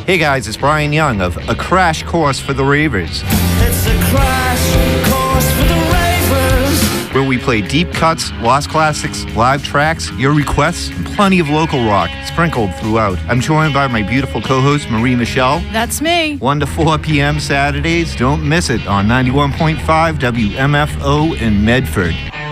Hey guys, it's Brian Young of A Crash Course for the Ravers. It's a crash course for the ravers, where we play deep cuts, lost classics, live tracks, your requests, and plenty of local rock sprinkled throughout. I'm joined by my beautiful co-host, Marie Michelle. That's me. 1 to 4 p.m. Saturdays. Don't miss it on 91.5 WMFO in Medford.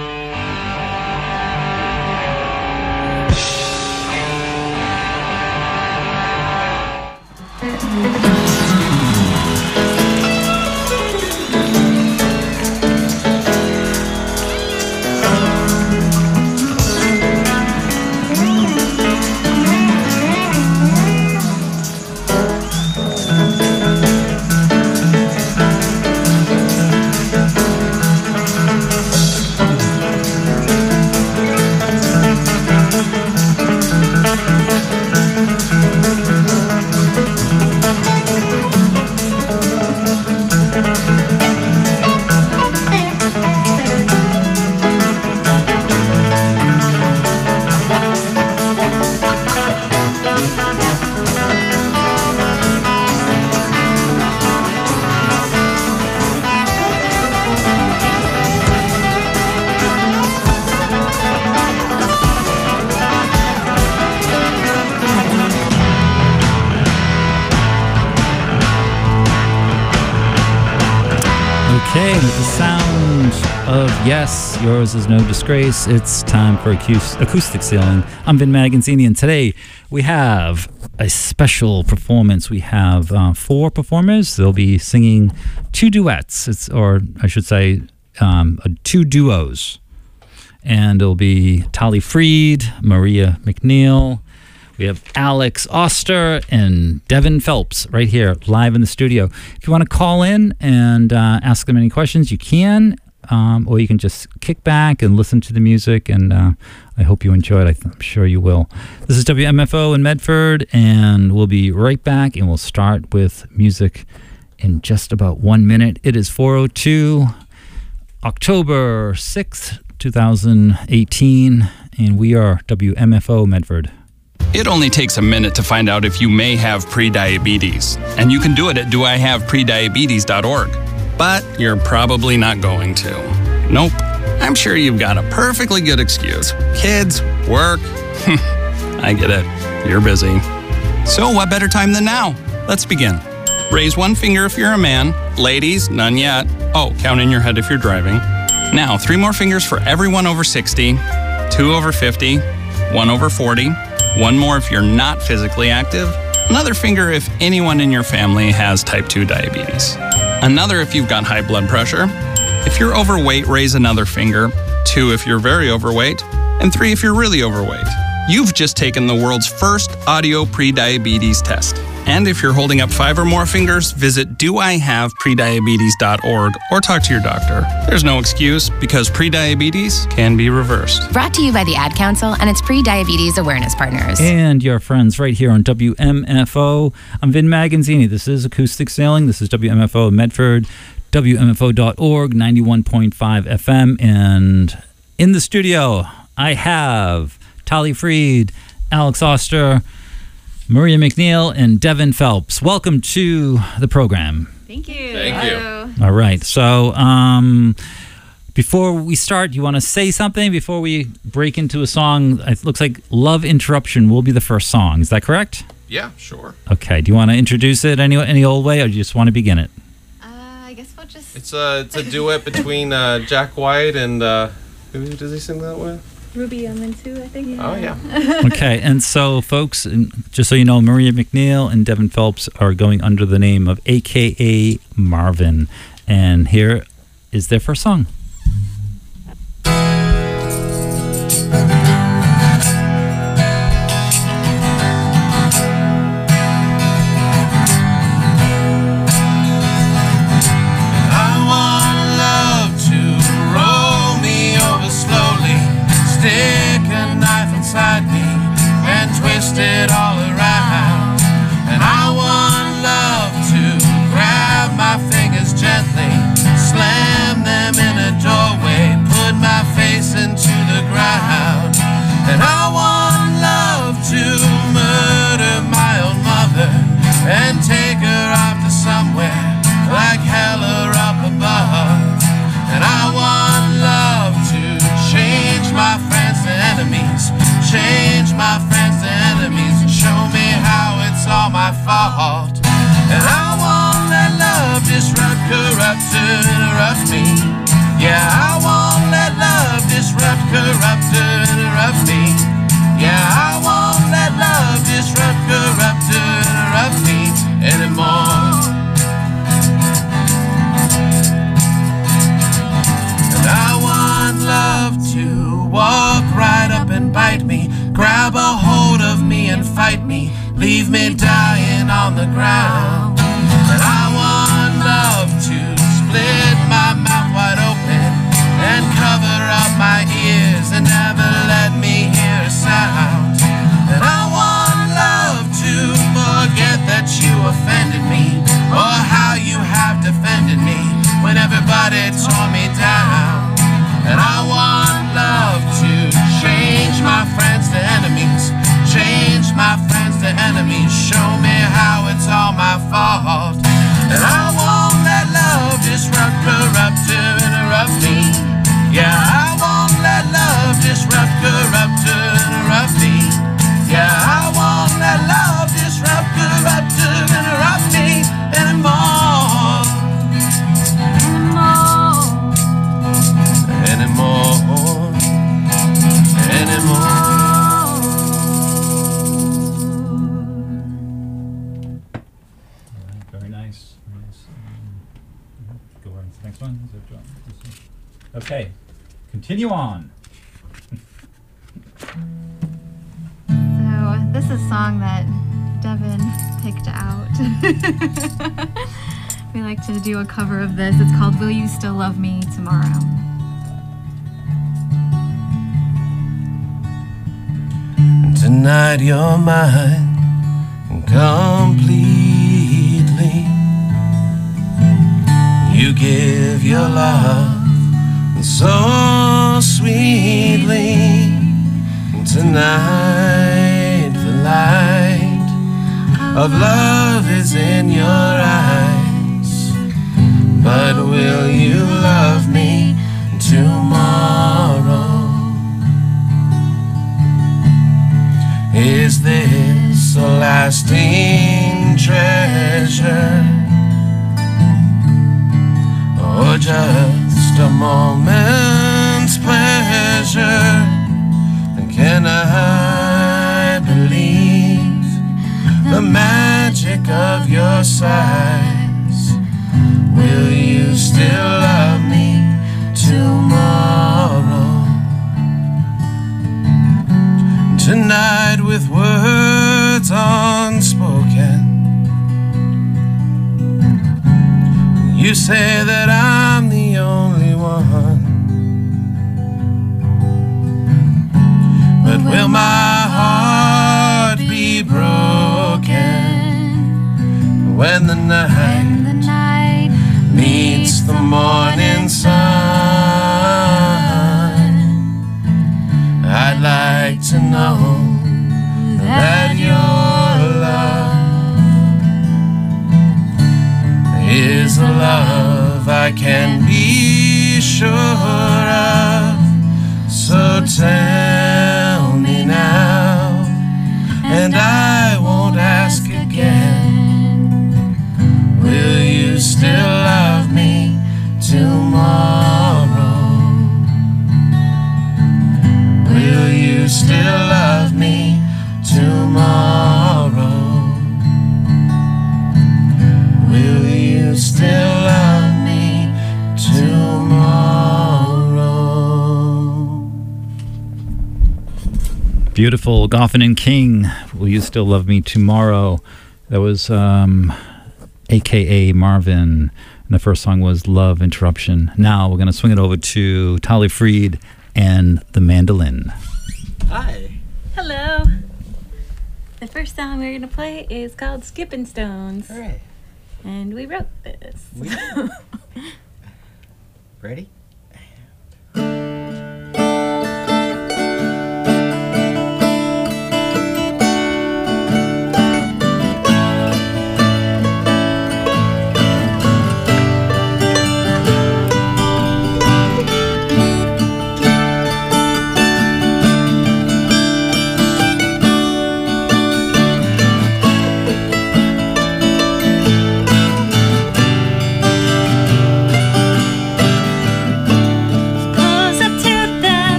Yes, yours is no disgrace. It's time for Acoustic Ceiling. I'm Vin Magazzini, and today we have a special performance. We have 4 performers. They'll be singing 2 duets, or I should say 2 duos. And it'll be Tali Freed, Maria McNeil. We have Alex Oster and Devin Phelps right here live in the studio. If you want to call in and ask them any questions, you can. Or you can just kick back and listen to the music, and I hope you enjoy it. I'm sure you will. This is WMFO in Medford, and we'll be right back, and we'll start with music in just about 1 minute. It is 4:02, October 6th, 2018, and we are WMFO Medford. It only takes a minute to find out if you may have prediabetes, and you can do it at doihaveprediabetes.org. But you're probably not going to. Nope. I'm sure you've got a perfectly good excuse. Kids, work. I get it. You're busy. So what better time than now? Let's begin. Raise 1 finger if you're a man. Ladies, none yet. Oh, count in your head if you're driving. Now, 3 more fingers for everyone over 60, 2 over 50, 1 over 40, 1 more if you're not physically active, another finger if anyone in your family has type 2 diabetes. Another if you've got high blood pressure. If you're overweight, raise another finger. 2 if you're very overweight. And 3 if you're really overweight. You've just taken the world's first audio prediabetes test. And if you're holding up 5 or more fingers, visit doihaveprediabetes.org or talk to your doctor. There's no excuse because prediabetes can be reversed. Brought to you by the Ad Council and its pre-diabetes awareness partners. And your friends right here on WMFO. I'm Vin Magazzini. This is Acoustic Sailing. This is WMFO Medford, WMFO.org, 91.5 FM. And in the studio, I have Tali Freed, Alex Oster, Maria McNeil, and Devin Phelps. Welcome to the program. Thank you. Thank you. All right. So before we start, you want to say something before we break into a song? It looks like Love Interruption will be the first song. Is that correct? Yeah, sure. Okay. Do you want to introduce it any old way, or do you just want to begin it? I guess we'll just... It's a duet between Jack White and... who does he sing that with? Ruby Amantu, I think. Oh, yeah. Okay, and so, folks, just so you know, Maria McNeil and Devin Phelps are going under the name of AKA Marvin. And here is their first song. It all around, and I want love to grab my fingers gently, slam them in a and take her off to somewhere like hell or up above. And I want love to change my friends to enemies, change my friends to enemies, and show me how it's all my fault. And I won't let love disrupt, corrupt, to interrupt me. Yeah, I won't let love disrupt, corrupt, to interrupt me. Yeah, I won't let love disrupt, corrupt, to interrupt me anymore. And I want love to walk right up and bite me, grab a hold of me and fight me, leave me dying on the ground. And I want love to split my mouth wide open and cover up my ears and never let me hear a sound. And I want love to forget that you offended me, or how you have defended me when everybody tore me down. And I want love to change my friends to enemies, change my friends to enemies, show me how it's all my fault. And I won't let love disrupt, corrupt, to interrupt me. Yeah, I won't let love disrupt, corrupt, to interrupt me. Yeah, I won't let love disrupt, corrupt, to interrupt me anymore. Anymore. Anymore. Very nice. Very nice. Go on to the next one. Is that John? Okay, continue on. So this is a song that Devin picked out. We like to do a cover of this. It's called Will You Still Love Me Tomorrow? Tonight you're mine completely. You give your love so sweetly. Tonight the light of love is in your eyes. But will you love me tomorrow? Is this a lasting treasure, or just a moment's pleasure? Can I believe the magic of your sighs? Will you still love me tomorrow? Tonight with words unspoken, you say that I'm the only one. But will my heart be broken when the night meets the morning sun? I'd like to know that your love is a love I can be sure of. So tell me now, and I won't ask again. Will you still love me tomorrow? Will you still love me tomorrow? Will you still love me tomorrow? Beautiful, Goffin and King. Will You Still Love Me Tomorrow? That was AKA Marvin. And the first song was Love Interruption. Now we're going to swing it over to Tali Fried and the mandolin. Hi. Hello. The first song we're going to play is called Skipping Stones. All right. And we wrote this. Ready?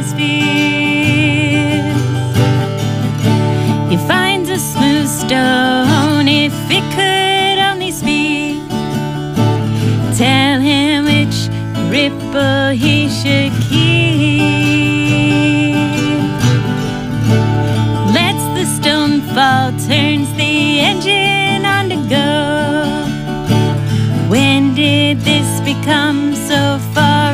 his fears. He finds a smooth stone, if it could only speak, tell him which ripple he should keep. Lets the stone fall, turns the engine on to go. When did this become so far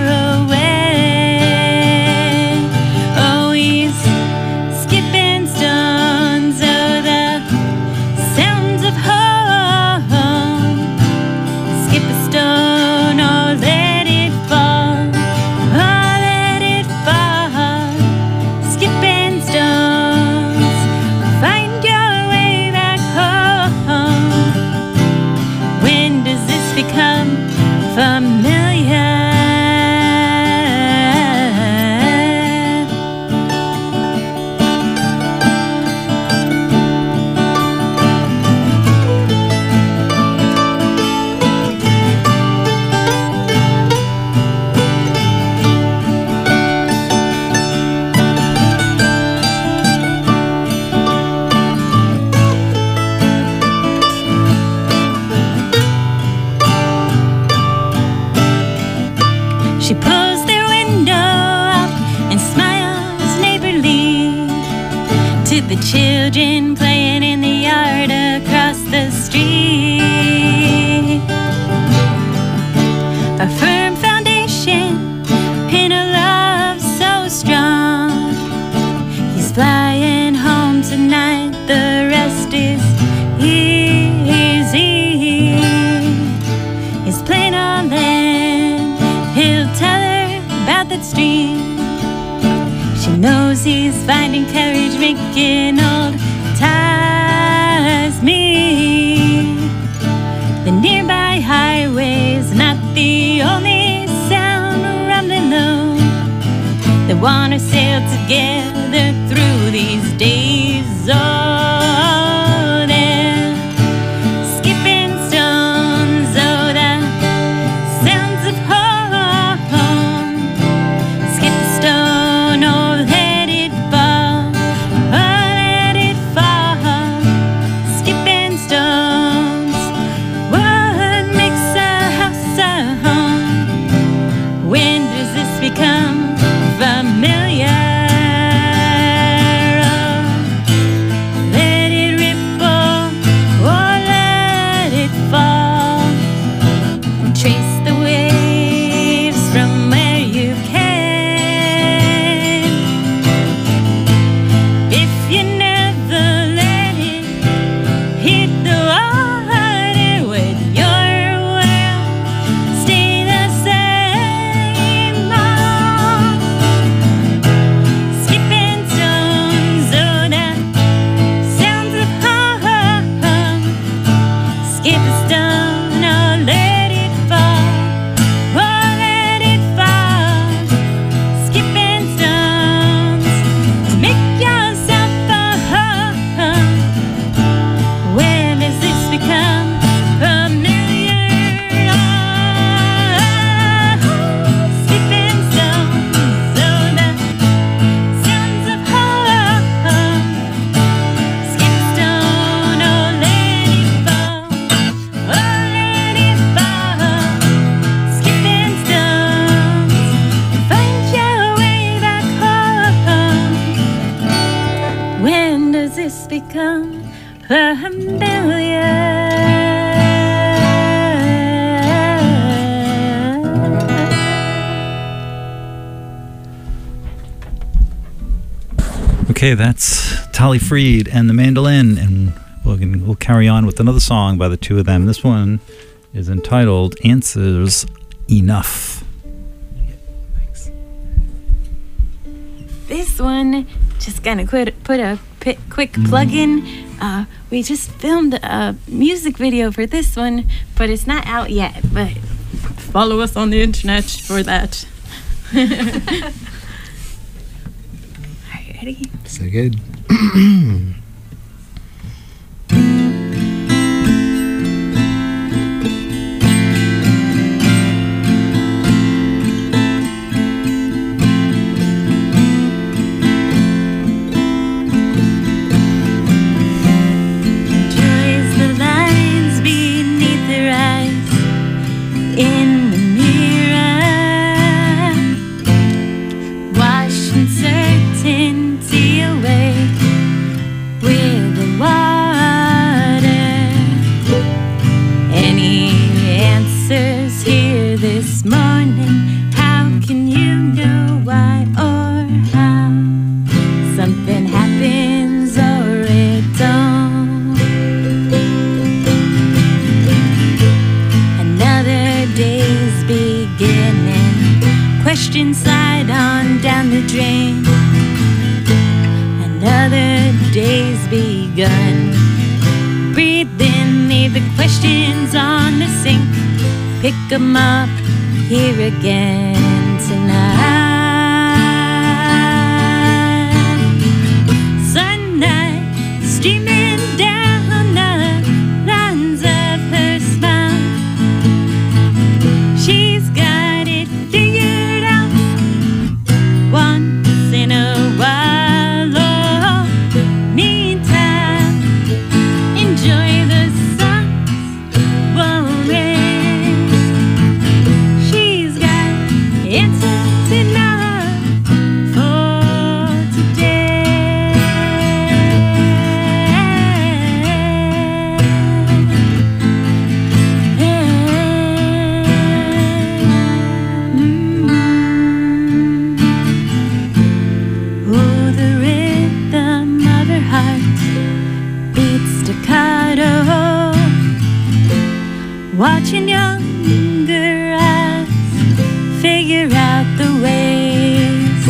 away? Oh, he's skipping stones, oh, the sounds of home. Skip a stone, oh, let it fall, oh, let it fall. Skipping stones, find your way back home. When does this become familiar? She pulls their window up and smiles neighborly to the children playing in the yard across the street. A firm foundation, pin of love so strong. He's flying home tonight, the rest is easy. He's playing on land, he'll tell her about that stream. She knows he's finding courage, making old ties meet. The nearby highway's not the only sound rumbling low. They wanna sail together through these days. Oh, they're skipping stones, oh, the sounds of home. Skip a stone, oh, let it fall, oh, let it fall. Skipping stones, what makes a house a home? When does this become familiar? Oh, let it ripple, oh, let it fall. Trace the waves from where you can. If you never let it hit the water, would your world stay the same? Oh, skipping stones, oh, the sounds of home. Skip a stone, oh, let it fall, oh, let it fall. Skipping stones to make yourself a home. When does this become familiar? Oh, skipping stones, oh, the sounds of home. Skip a stone, oh, let it fall, oh, let it fall. Skipping stones, find your way back home. When does this become familiar? Okay, that's Tali Freed and the mandolin, and we'll carry on with another song by the two of them. This one is entitled Answers Enough. This one, just gonna put a quick plug in. We just filmed a music video for this one, but it's not out yet. But follow us on the internet for that. Are you ready? So good. uncertainty away with the water. Any answers here this morning? How can you know why or how? Something happens or it don't. Another day's beginning. Questions slide on down the drain. Another day's begun. Breathe in, leave the questions on the sink. Pick 'em up here again tonight. Sunlight streaming down the lines of her smile. She's got it figured out once in a while. Oh, meantime, enjoy the sun's warm rays. She's got answers enough for today. Oh, the rhythm of her heart beats staccato, watching younger eyes figure out the ways.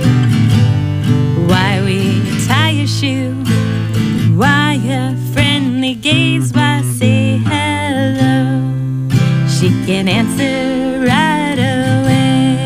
Why we tie your shoe, why a friendly gaze, why say hello. She can answer right away.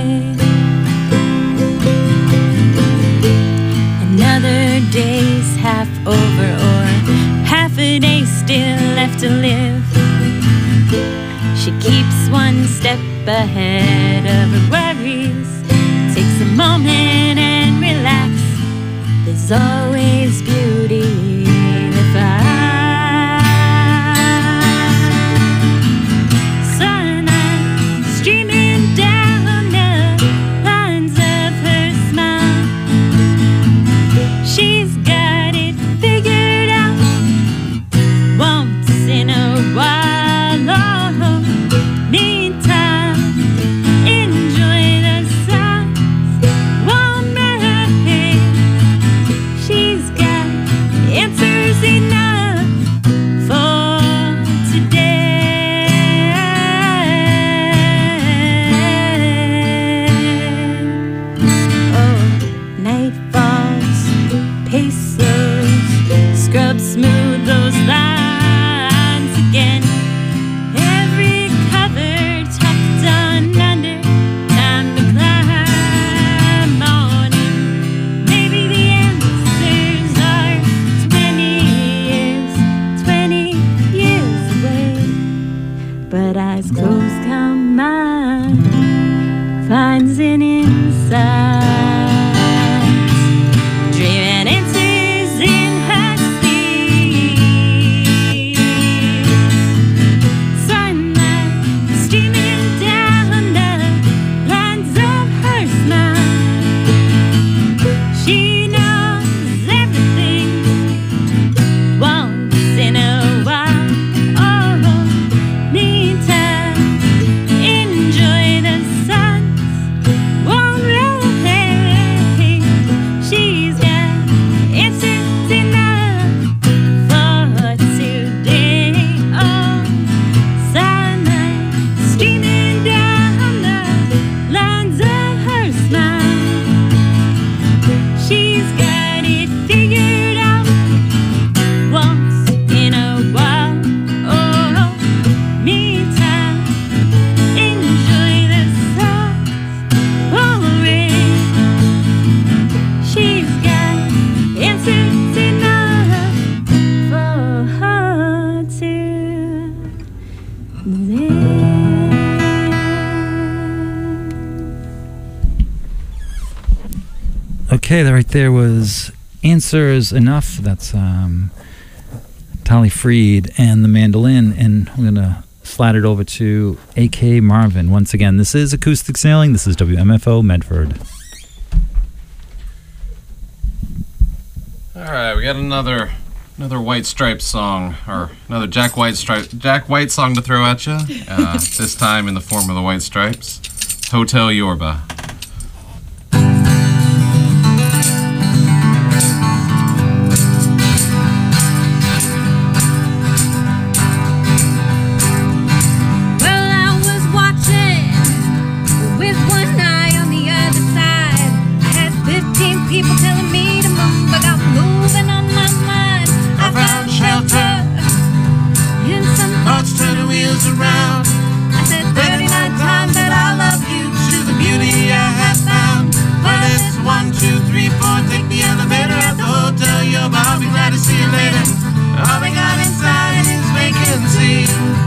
Another day's half over, or half a day still left to live. She keeps one step ahead of her worries. Takes a moment and relax. There's always beauty to find. Sunlight streaming down the lines of her smile. She's got it figured out once in a while. Oh, meantime, enjoy the sun's warm rays. She's got answers enough for today. Oh, night falls, pace slows, scrub smooth those lines again. Every cover tucked on under, time to climb on in. Maybe the answers are 20 years away. But eyes closed, come mine, finds an insight. Dreaming answers in her sleep. Sunlight streaming down the lines of her smile. She knows everything once in a while. Oh, meantime, enjoy the sun's warm rays. She's got answers enough for today. Oh, sunlight streaming down the lines of her smile. She's got it figured out once in a while. Oh, meantime, enjoy the sun's warm rays. She's got answers enough for her today. Okay, right there was Answers Enough. That's Tali Fried and the mandolin. And I'm going to slide it over to A.K. Marvin. Once again, this is Acoustic Sailing. This is WMFO Medford. All right, we got another White Stripes song, or another Jack White song to throw at you. This time in the form of the White Stripes. Hotel Yorba. People telling me to move, I got moving on my mind. I found shelter in some thoughts turning wheels around. I said 39 times that I love you to the beauty I have found. But it's 1, 2, 3, 4, take the elevator at the hotel. I'll be glad to see you later. All they got inside is vacancy.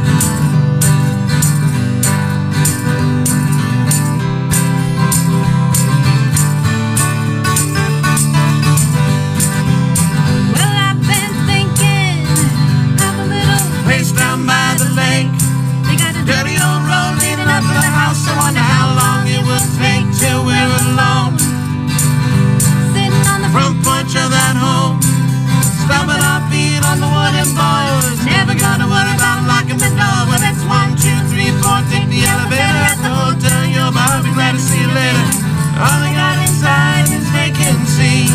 Down by the lake, they got a dirty old road leading up to the house. I wonder how long it will take till we're alone, sitting on the front porch of that home, stomping our feet on the wooden boards. Never gonna worry about locking the door. When it's 1, 2, 3, 4, take the elevator at the hotel. I'll be glad to see you later. All they got inside is vacancy.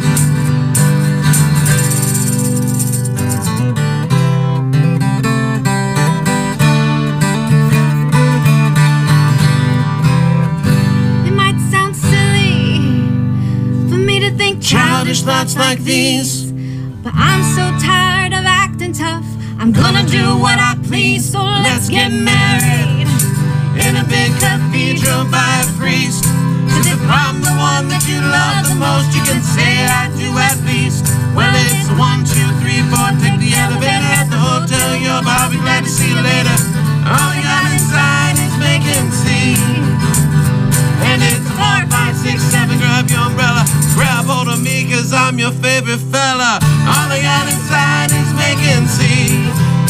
Childish thoughts like these, but I'm so tired of acting tough. I'm gonna do what I please, so let's get married in a big cathedral by a priest. Cause if I'm the one that you love the most, you can say I do at least. Well, it's 1, 2, 3, 4, take the elevator at the hotel. I'll be glad to see you later. All you got inside is vacancy. And it's 4, 5, 6, 7, grab your umbrella. Grab hold of me, cause I'm your favorite fella. All I got inside is vacancy.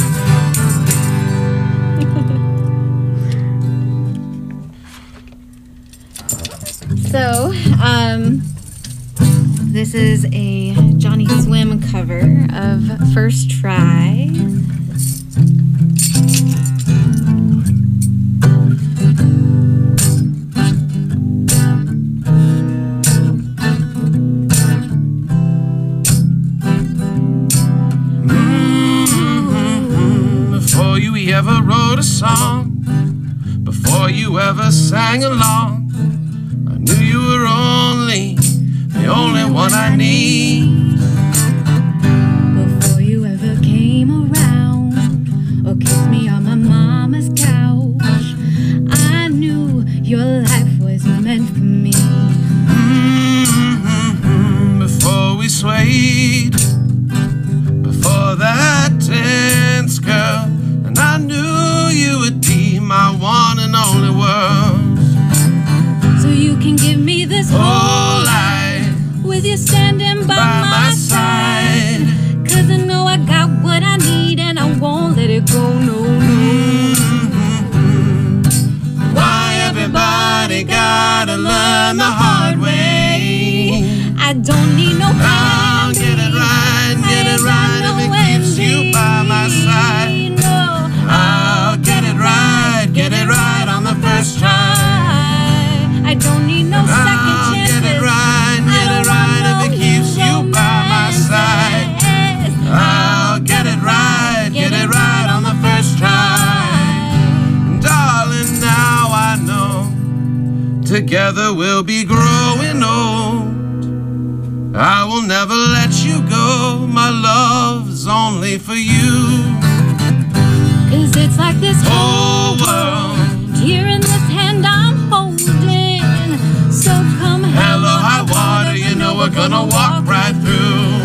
So, this is a Johnny Swim cover of First Try. Before you ever wrote a song, before you ever sang along, I knew you were the only one I need. Before you ever came around or kissed me on my mama's couch, I knew your life was meant for me. Before we swayed, before that tense girl, and I knew you would be my one and only world. So you can give me this whole life with you standing by my side. Cause I know I got what I need and I won't let it go, no, no. Why everybody gotta learn the hard way? I don't need no I'll get it right if it keeps you by my side. No, I'll get it right on the first try. I don't need no second chances. Get it right if it keeps you by my side. I'll get it right on the first try. Darling, now I know together we'll be growing old. I will never let you go, my love's only for you. Cause it's like this whole world here in this hand I'm holding. So come hell or high water, you know we're gonna walk right through.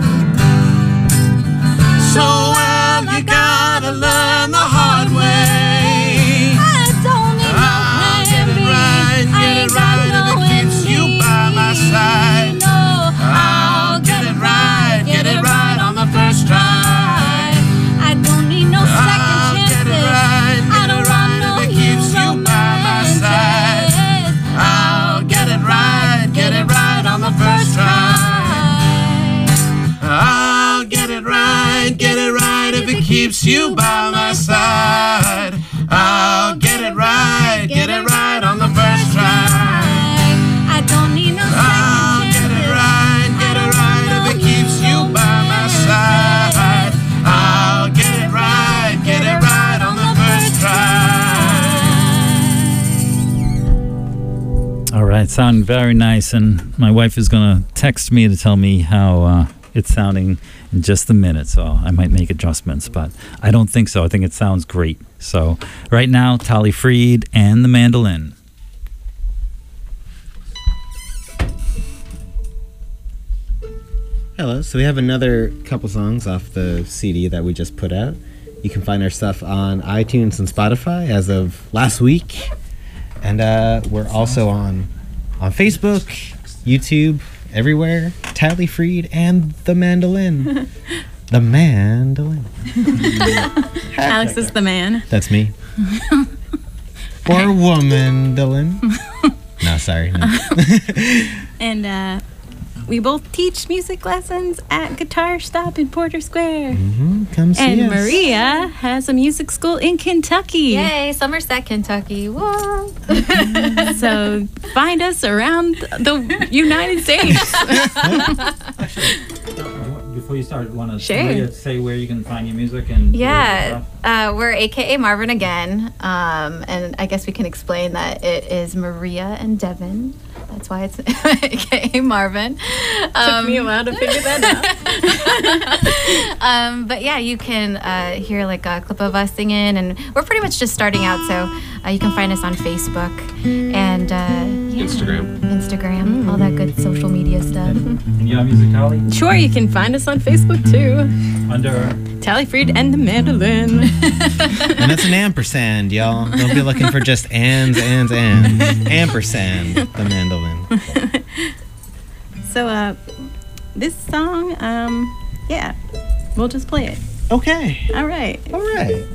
So well, you gotta learn the hard way. I don't need no plan B. Get it right if it keeps you by my side. No, I'll get it right on the first try. I don't need no second chances. Get it right if it keeps you by my side. I'll get it right on the first try. keeps you by my side. I'll get it right on the first try. I don't need no I'll get it right if it keeps you by my side. I'll get it right on the first try. All right, sounding very nice, and my wife is going to text me to tell me how it's sounding in just a minute, so I might make adjustments, but I don't think so. I think it sounds great. So right now, Tali Fried and the mandolin. Hello. So we have another couple songs off the CD that we just put out. You can find our stuff on iTunes and Spotify as of last week. And we're also on Facebook, YouTube, everywhere. Tali Fried and the mandolin. The mandolin. Alex is the man. That's me. Or woman-dolin. No, sorry. No. And we both teach music lessons at Guitar Stop in Porter Square. Come see And us. Maria has a music school in Kentucky. Yay, Somerset, Kentucky. Whoa. So find us around the United States. Before you start, want to Sure. say where you can find your music and Yeah, we're AKA Marvin again, and I guess we can explain that it is Maria and Devin. That's why it's AKA Marvin. Took me a while to figure that out. But yeah, you can hear like a clip of us singing, and we're pretty much just starting out, so you can find us on Facebook and Instagram, all that good social media stuff. And you have music, Tali? Sure, you can find us on Facebook too. Under Tali Fried and the mandolin. And that's an ampersand, y'all. Don't be looking for just ands. Ampersand, the mandolin. So, this song, yeah, we'll just play it. Okay. All right. All right.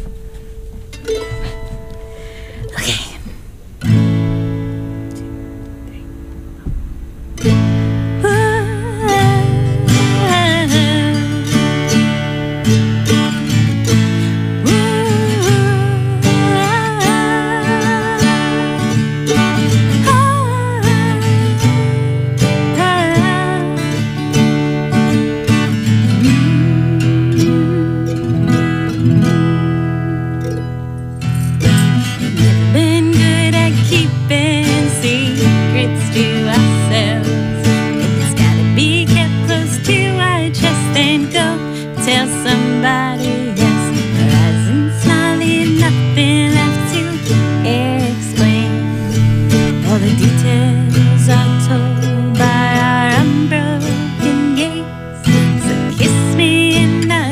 Been good at keeping secrets to ourselves. It's gotta be kept close to our chest and go tell somebody else. Rising slowly, nothing left to explain. All the details are told by our unbroken gaze. So kiss me in the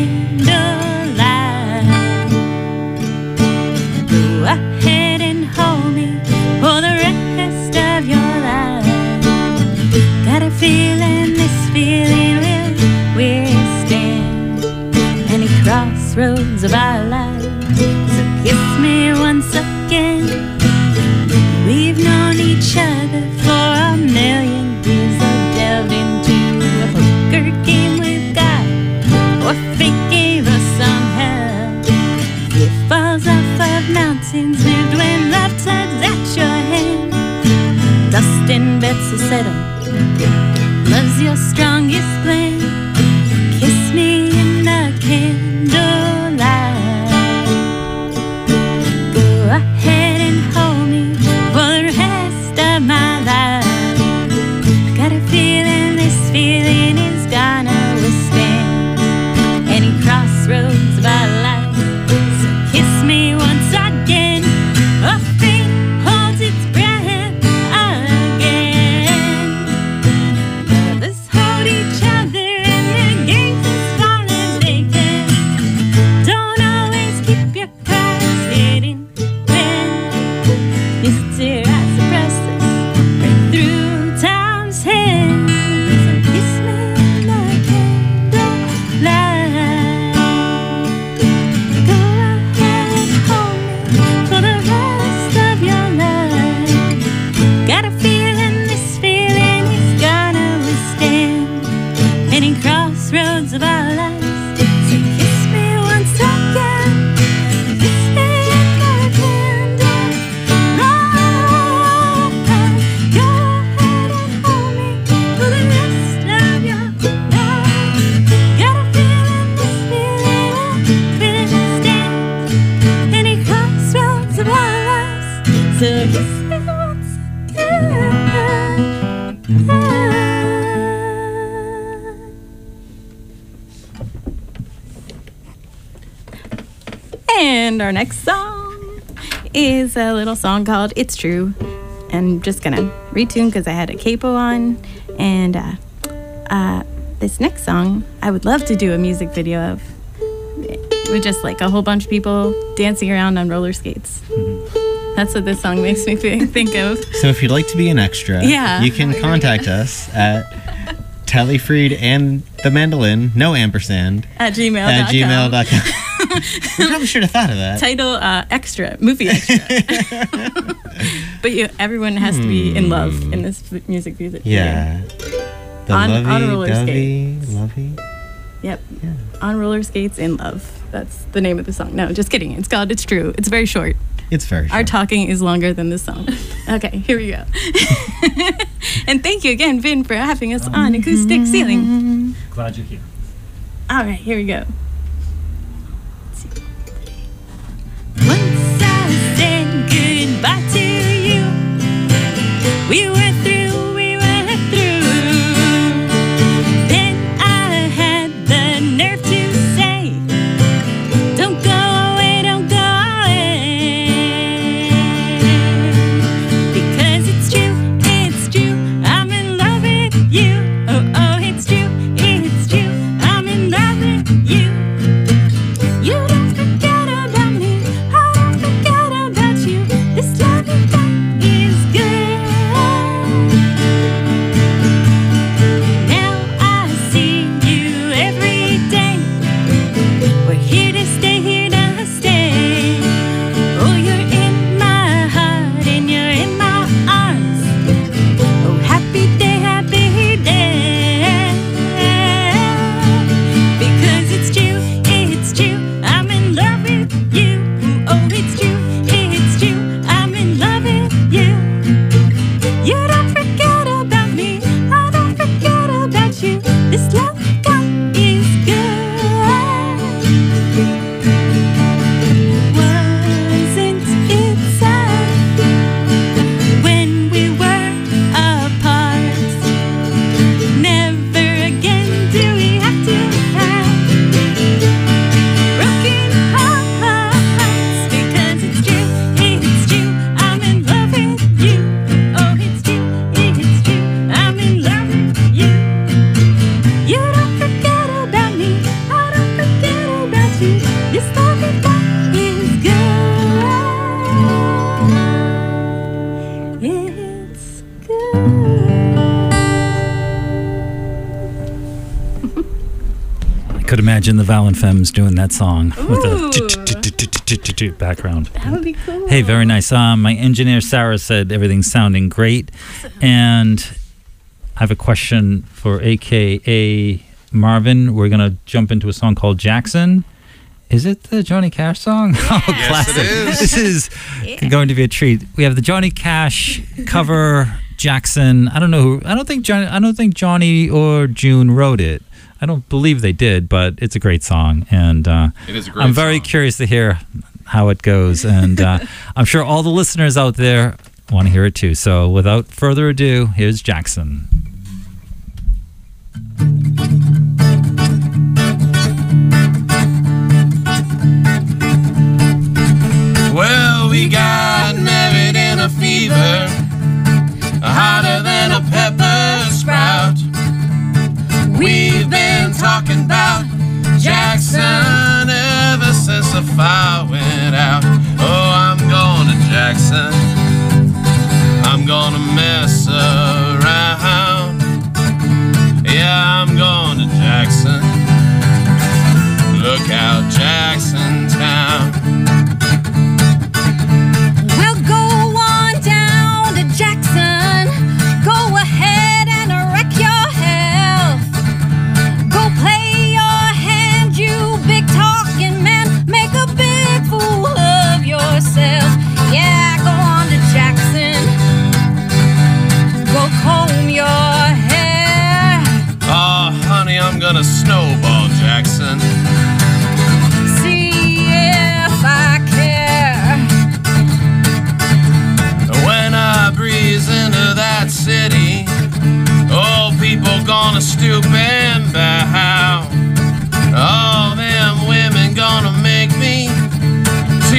candlelight. Go ahead and hold me for the rest of your life. Got a feeling this feeling will withstand any crossroads of our lives. So kiss me once again. We've known each other for a million years. I delved into a poker game with God, or fate gave us some help. It falls off of mountains, moved when love tugs at your hand. Dust and beds will settle. Love's your strongest plan. Kiss me in the candlelight. Go ahead and hold me for the rest of my life. Got a feeling this feeling is gonna withstand any crossroads of our life. So kiss me once again. A fate holds its breath again. Let us hold each other and And our next song is a little song called It's True. And I'm just gonna retune because I had a capo on. And this next song, I would love to do a music video of with just like a whole bunch of people dancing around on roller skates. That's what this song makes me think of. So if you'd like to be an extra, you can contact us at Tellyfried and the mandolin, no ampersand, at gmail.com. We probably should have thought of that. Title extra, movie extra. But everyone has to be in love in this music video. Yeah. The on roller skates. Lovey. Yep. Yeah. On roller skates in love. That's the name of the song. No, just kidding. It's called It's True. It's very short. It's very short. Our talking is longer than this song. Okay, here we go. And thank you again, Vin, for having us on Acoustic Ceiling. Glad you're here. All right, here we go. Once I said goodbye to you. We were through. Then I had the nerve to say, don't go away, don't go away. Because it's true, I'm in love with you. Oh, it's true, I'm in love with you. You don't forget about me, I don't forget about you. This love we got is good. Now I see you every day. We're here to stay, here to stay. Oh, you're in my heart and you're in my arms. Oh, happy day, happy day. Because it's true, I'm in love with you. Oh, it's true, I'm in love with you. You don't forget about me, I don't forget about you. This love we got is good. Wasn't it sad when we were apart? Never again do we have to have broken hearts. Because it's true, I'm in love with you. Oh, it's true, I'm in love with you. You don't forget about me, I don't forget about you. This love we got is good. It's good. I could imagine the Valen Femmes doing that song with a background. That would be cool. Hey, very nice. My engineer Sarah said everything's sounding great, and I have a question for AKA Marvin. We're gonna jump into a song called Jackson. Is it the Johnny Cash song? Oh, Yes, classic! it is. This is going to be a treat. We have the Johnny Cash cover Jackson. I don't know who. I don't think Johnny or June wrote it. I don't believe they did, but it's a great song, and It is a great I'm very song. curious to hear how it goes, and I'm sure all the listeners out there want to hear it too. So, without further ado, here's Jackson. Well, we got married in a fever, hotter than a pepper sprout. We've been talking about Jackson ever since the fire went out. Oh, I'm going to Jackson. I'm gonna mess around. Yeah, I'm going to Jackson. Look out, Jackson Town. We'll go on down to Jackson. Go ahead and wreck your health. Go play your hand, you big talking man. Make a big fool of yourself. Yeah, go on to Jackson. Go comb your hair. Oh, honey, I'm gonna snowball Jackson. See if I care. When I breeze into that city, oh, people gonna stoop and bow. All them women gonna make me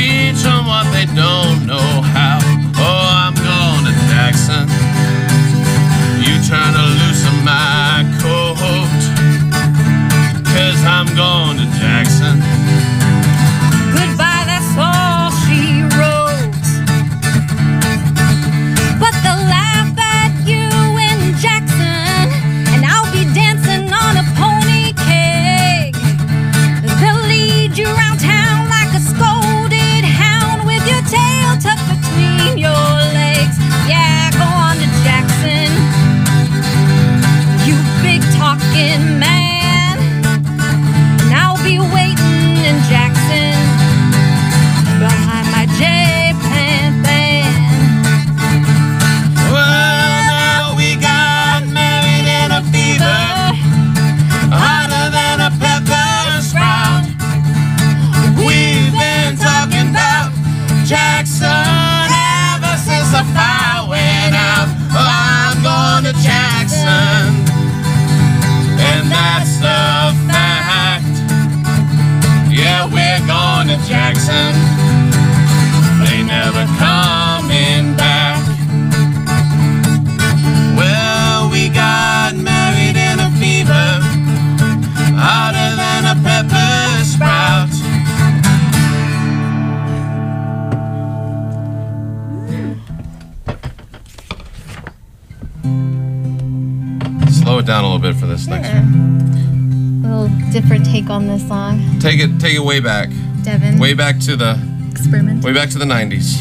slow it down a little bit for this next one. A little different take on this song. Take it way back. Devin. Way back to the Experiment. Way back to the 90s.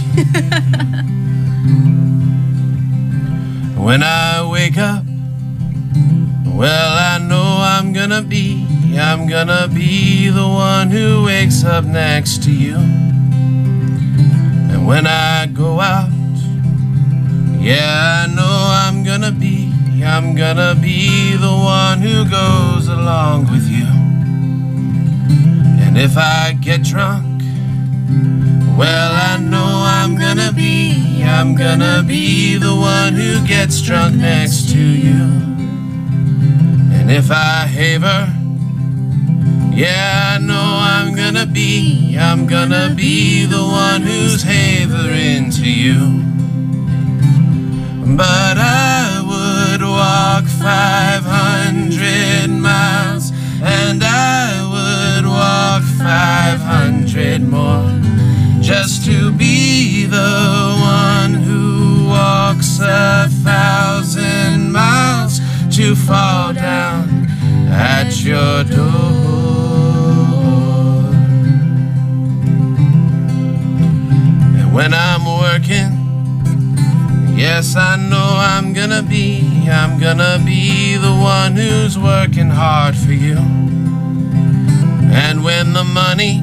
When I wake up, well, I know I'm gonna be the one who wakes up next to you. And when I go out, yeah, I know I'm gonna be the one who goes along with you. And if I get drunk, well, I know I'm gonna be the one who gets drunk next to you. And if I haver, yeah, I know I'm gonna be the one who's havering to you. But I would walk 500 miles, and I would walk 500 more, just to be the one who walks 1,000 miles to fall down at your door. And when I'm working, yes, I know I'm gonna be the one who's working hard for you. And when the money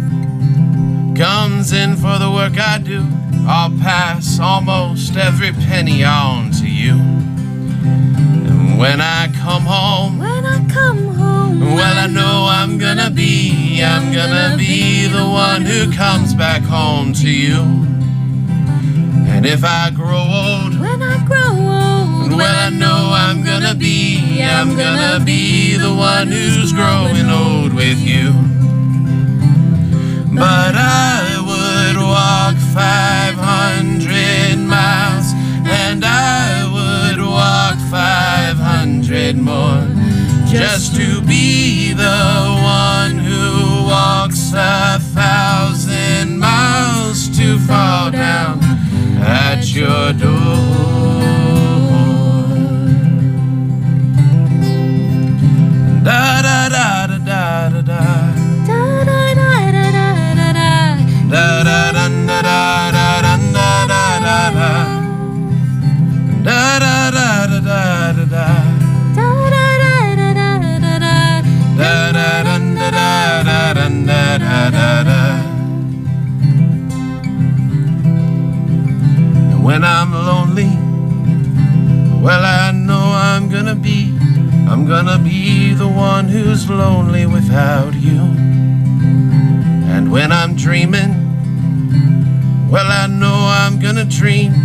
comes in for the work I do, I'll pass almost every penny on to you. And when I come home, well, I know I'm gonna be the one who comes back home to you. And if I grow old, well, I know I'm gonna be the one who's growing old with you. But I would walk 500 miles, and I would walk 500 more, just to be the one who walks 1,000 miles to fall down at your door. Da da da da da da da. Da da da da da da da. Da da da da da da da da da da. Da da da da da da da. Da da da da da da da. Da da da da da da da da da. When I'm lonely, well, I know I'm gonna be the one who's lonely without you. And when I'm dreaming, well, I know I'm gonna dream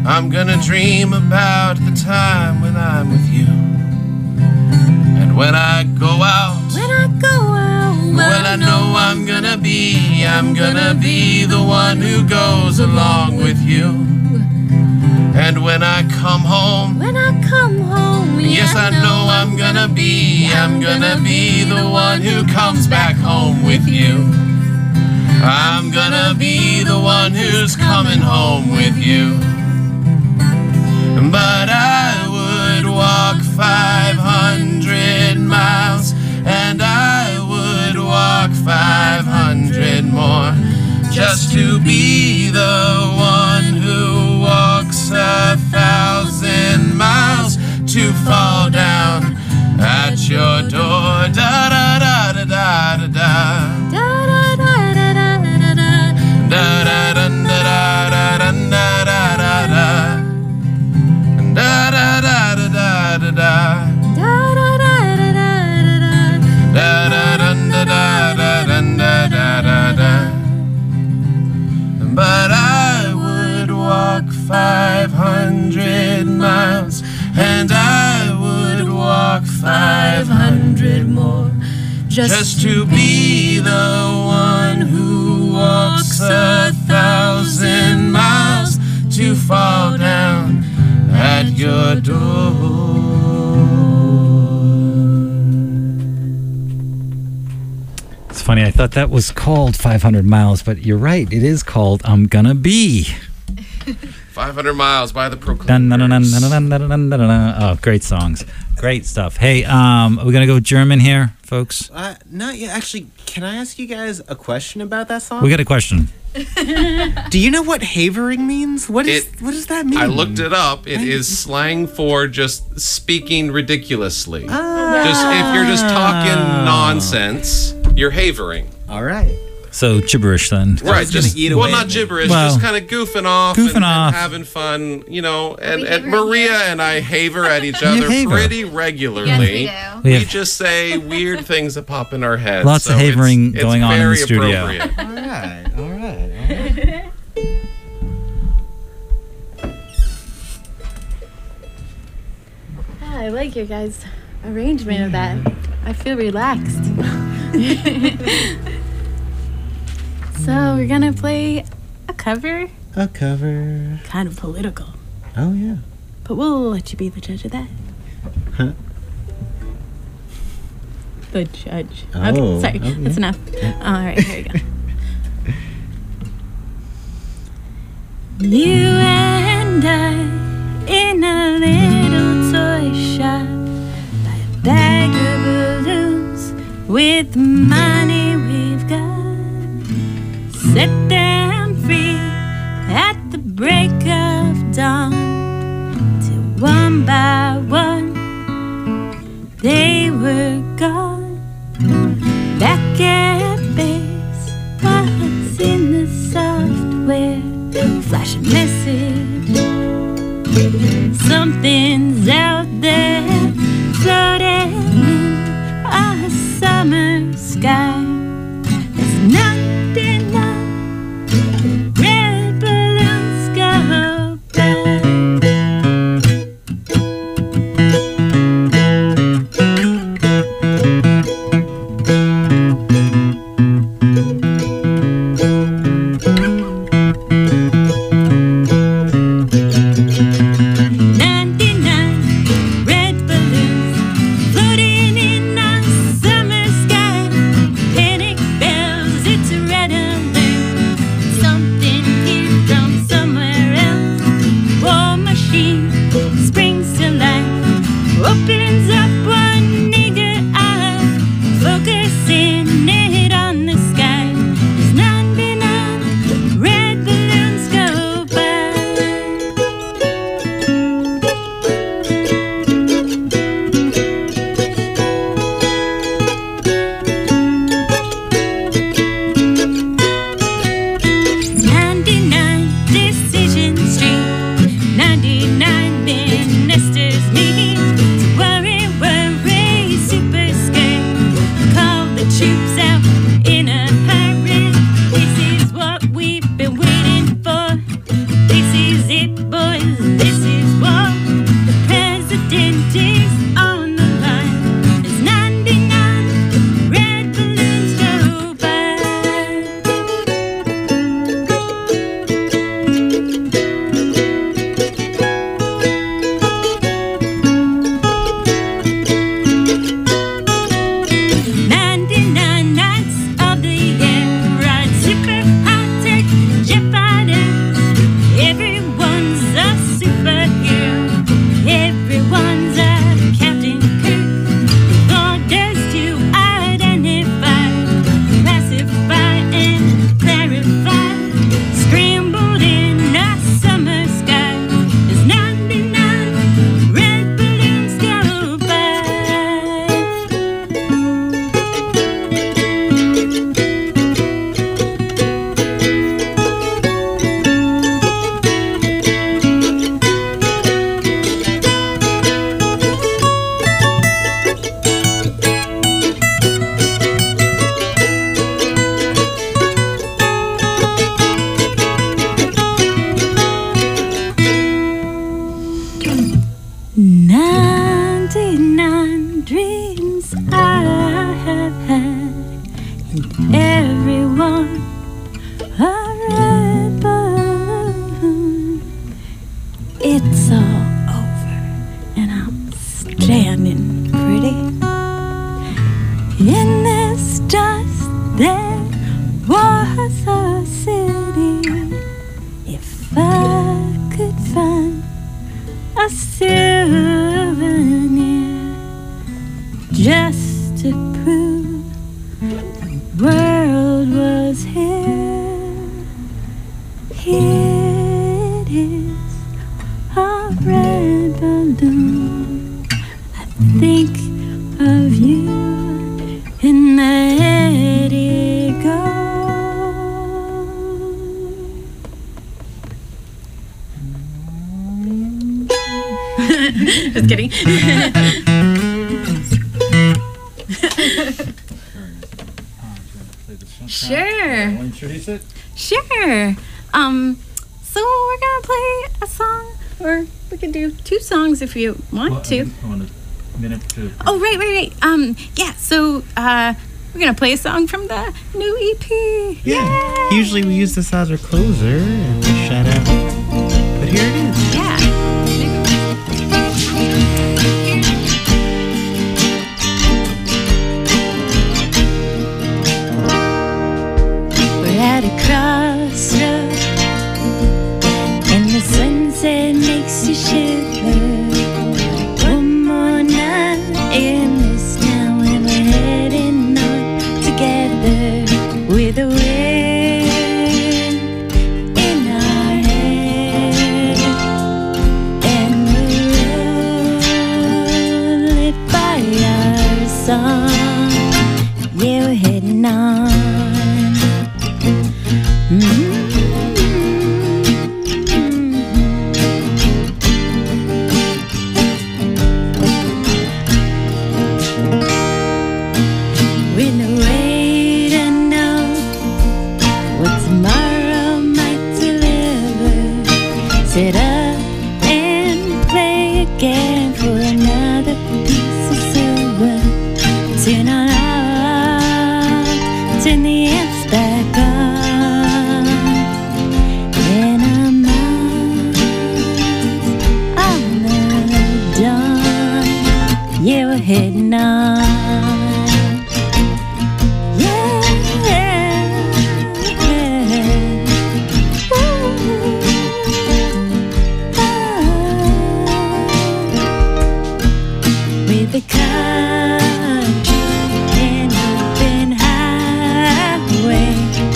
about the time when I'm with you. And when I go out, well, I know I'm gonna be the one who goes along with you. And when I come home, yes, I know I'm gonna be the one who comes back home with you. I'm gonna be the one who's coming home with you. But I would walk 500 miles, and I would walk 500 more, just to be the one who walks 1,000 miles to fall down at your door. Da da da da da da da. Da da da da da da da. Da da da da da da da da da. Da da da da da da da. Da da da da da da. Da da da da da da da da. But I would walk 500 miles, and I would walk 500 more, just to be the one who walks 1,000 miles to fall down at your door. It's funny, I thought that was called 500 Miles, but you're right, it is called I'm Gonna Be. 500 Miles by the Dun, Proclaimers. dun, dun, dun, dun, dun, dun, dun, dun. Oh, great songs. Great stuff. Hey, are we going to go German here, folks? Not yet. Actually, can I ask you guys a question about that song? We got a question. Do you know what havering means? What does that mean? I looked it up. It is slang for just speaking ridiculously. Just if you're just talking nonsense, you're havering. All right. So gibberish then. Right, just not gibberish, Well, just kind of goofing off, and having fun, you know. And Maria and I haver at each other haver. pretty regularly. Yes, we do. We just say weird things that pop in our heads. Lots of havering it's going on in the very studio. appropriate. All right. I like your guys' arrangement of that. I feel relaxed. So we're gonna play a cover. A cover. Kind of political. Oh, yeah. But we'll let you be the judge of that. Huh? The judge. Oh, Okay, sorry. okay. That's enough. All right, here we go. You and I in a little toy shop, buy a bag of balloons with the money we've got. Set them free at the break of dawn, till one by one they were gone. Back at base, what's in the software? Flash a message. Something's out there, floating in a summer sky. There's not enough red balloons go by. Opens up one eager eye, focusing it on the sky. There's not enough red balloons go by. Decision Street, 99 ministers meet. Worry, super scared. Call the troops out in a hurry. This is what we've been waiting for. This is it, boys. This is war. The president is on the line. There's 99 red balloons go by. Everyone's a Captain Kirk, with orders to identify, classify and clarify. Scrambled in a summer sky, there's 99 red balloons go by. Dreams I have had, and everyone a red balloon. It's all over, and I'm standing pretty in this dust. There was a city. If I could a souvenir just to prove the world was here. Here it is, a red balloon. I think of you and let it go. Just kidding. Sure. Want to introduce it? Sure. So we're gonna play a song, or we could do two songs if you want to. I want a minute to. Oh, right. Yeah. So we're gonna play a song from the new EP. Yeah. Usually we use this as our closer and we shout out. But here it is. Yeah. We're at a crossroad, and the sunset makes you shiver. One more night in this town, and we're heading on together with the wind in our hair and the road lit by our song. Yeah, we're heading on. With no way to know what tomorrow might deliver, sit up and play again for another piece of silver. Turn on out, turn the amps back on, and I'm out on the dawn. Yeah, we're heading on. With the country and open highway,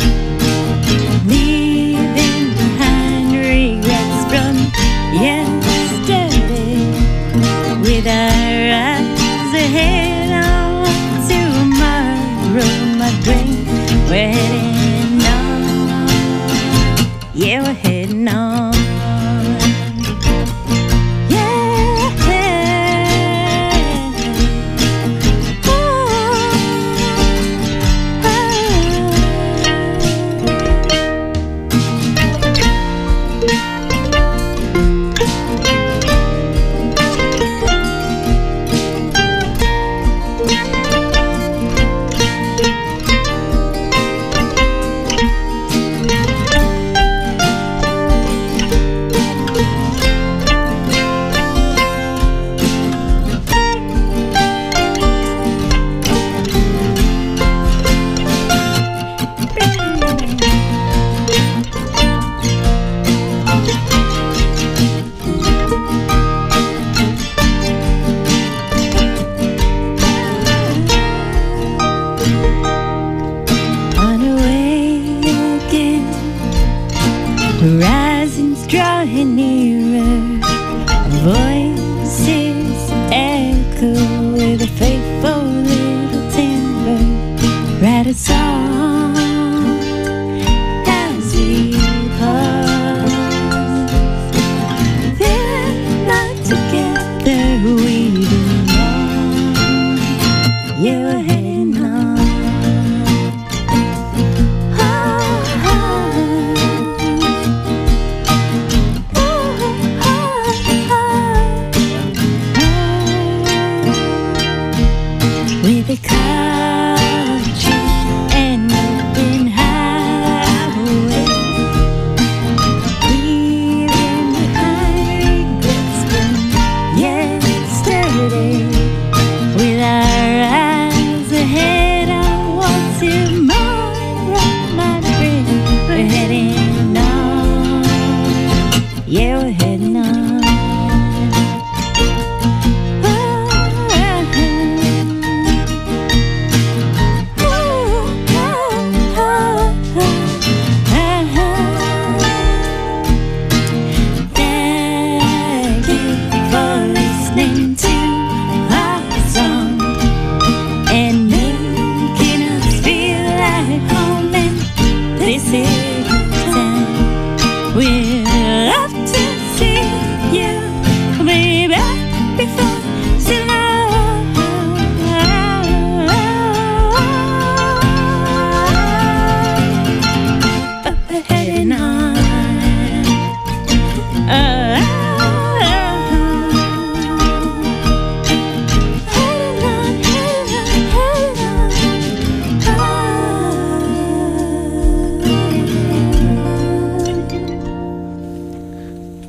leaving behind regrets from yesterday. With our eyes ahead on tomorrow, my brain, we're heading on. Yeah, we're heading on. On our way again, horizons drawing nearer, voices echo with a faithful little timbre. Write a song as we pause. Then not together we belong. Yeah, we're heading on. With the country and open highway, leaving behind regrets from yesterday. With our eyes ahead on what tomorrow might bring, we're heading on. Yeah, we're heading on.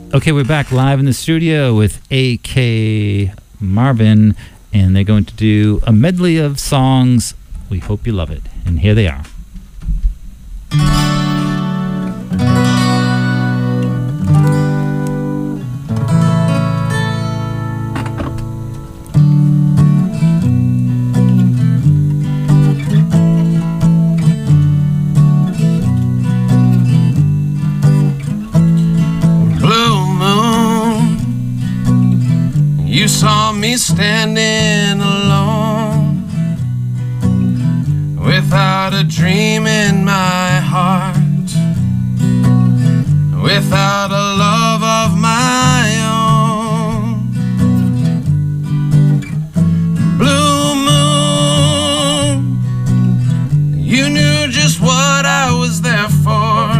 Okay, we're back live in the studio with A.K. Marvin, and they're going to do a medley of songs. We hope you love it. And here they are. You saw me standing alone, without a dream in my heart, without a love of my own. Blue moon, you knew just what I was there for.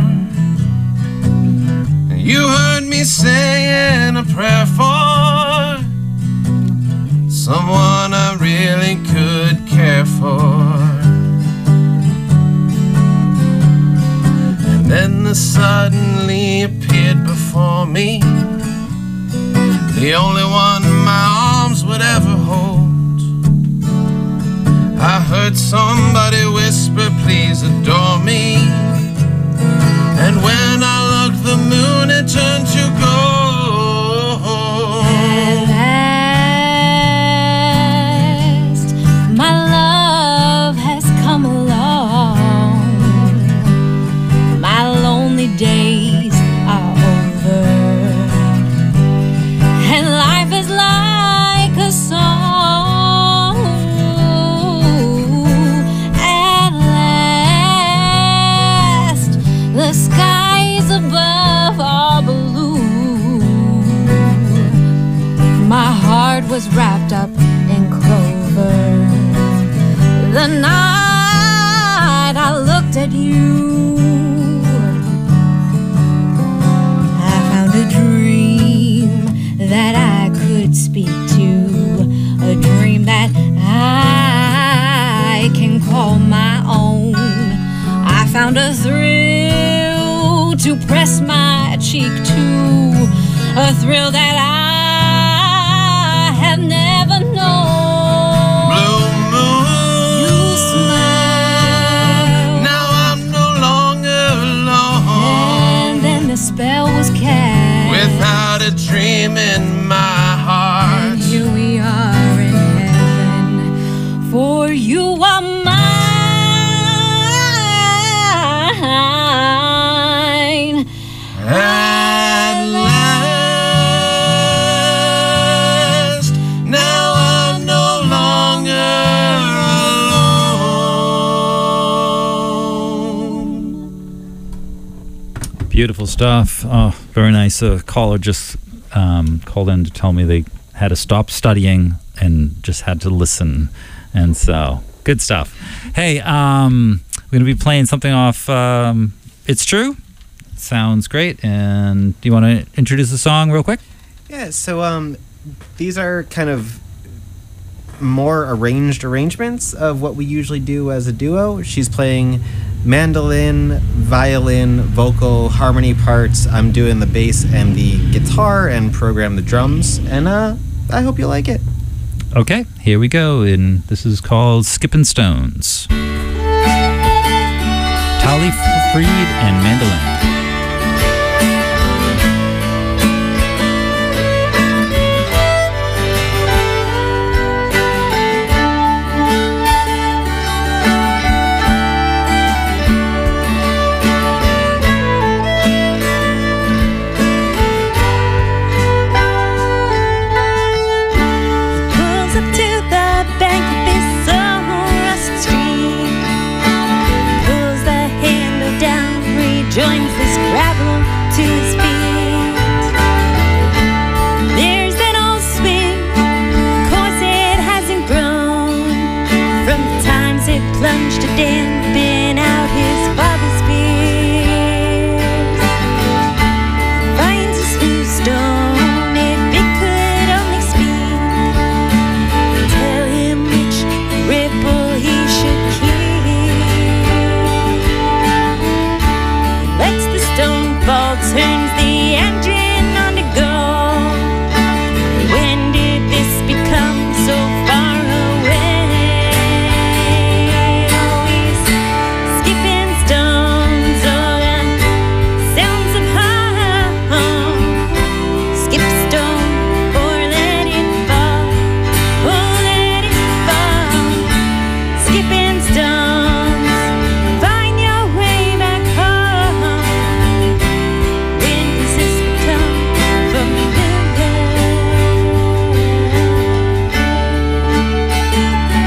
You heard me saying a prayer for someone I really could care for. And then there suddenly appeared before me, the only one my arms would ever hold. I heard somebody whisper, please adore me. And when I looked, the moon had turned to gold. Days are over, and life is like a song. At last, the skies above are blue. My heart was wrapped up in clover. The night I looked at you, a dream that I could speak to, a dream that I can call my own. I found a thrill to press my cheek to, a thrill that I have never known. Blue moon, you smile. Now I'm no longer alone. And then the spell was cast, without a dream in my heart. And here we are in heaven, for you are mine. At last, now I'm no longer alone. Beautiful stuff. Oh, very nice. A caller just called in to tell me they had to stop studying and just had to listen. And so, good stuff. Hey, we're going to be playing something off It's True. Sounds great. And do you want to introduce the song real quick? Yeah, so these are kind of more arranged arrangements of what we usually do as a duo. She's playing mandolin, violin, vocal, harmony parts. I'm doing the bass and the guitar and program the drums. And I hope you like it. Okay, here we go. And this is called Skippin' Stones. Tali Freed and mandolin.